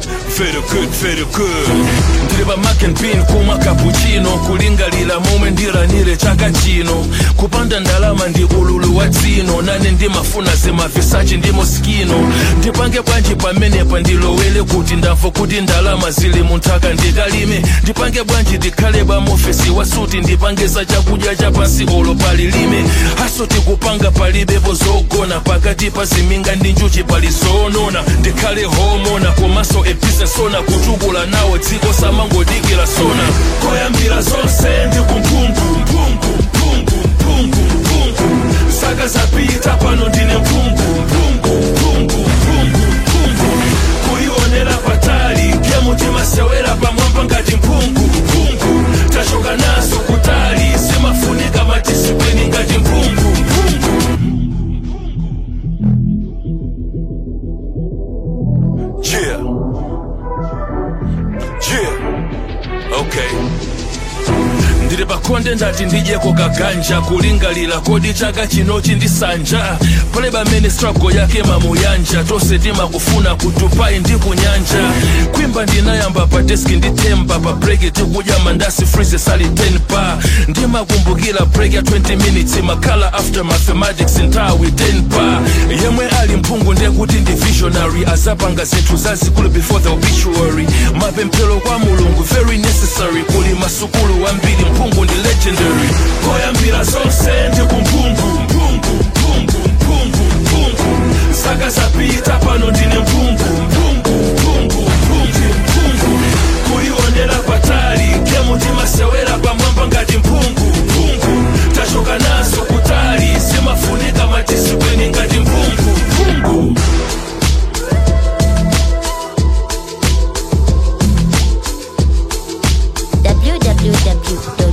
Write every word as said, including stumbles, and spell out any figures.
Very good, very good. Ndiriba Mac and Bean kuma cappuccino. Kulingalila mume ndiranire chaka chino. Kupanda ndalama ndi ululu wa dzino. Nane ndi mafuna zema Versace ndi Moschino. Ndipange bwanji pamene pandilowele kuti ndamvo kuti ndalama zili muntaka ndikalime. Ndipange bwanji dikhale ba mofesi wasuti ndipangeza chakudya cha pansi olo palilime. Hasoti kupanga palibepo zogona pakati pa ziminga ndi njuchi palizonona. Ndikhale homona komaso e business sona kutukula nawo dziko samangodikira sona. Koyambira zonse ndi kumpungu mpungu mpungu mpungu mpungu. Saka zapita pano ndine mpungu mpungu mpungu mpungu mpungu. Kuionera patali kemutima sewera pamwamba ngati mpungu mpungu. Tashoka naso kutali simafunika matisipeni ngati mpungu mpungu. Yeah. Yeah. Okay. Ndiri pakonde ndati ndijeko kaganja. Kulingalira kodi chaka chinochi ndisanja. Pale bamene struggle yake mamuyanja. Tose tima kufuna kutupai ndi kunyanja. Kwimba ndinayamba pa deski nditemba. Pa break tikuja mandasi freeze sali ten pa. Ndima kumbukila break ya twenty minutes. Makala after mathematics ntawi ten pa. Yemwe ali mpungu ndekuti ndi visionary. Azapanga zethu zazikulu before the obituary. Mapempelo kwa mulungu very necessary. Kuli masukulu wambili mpungu ndi legendary. Koyambira zonse ndi kumpungu mpungu mpungu mpungu mpungu. Saka zapita pano ndine mpungu mpungu mpungu mpungu mpungu. Kuionera patali kemutima sewera pamwamba ngati mpungu mpungu. Tashoka naso kutali simafunika matisipeni ngati mpungu mpungu. w w w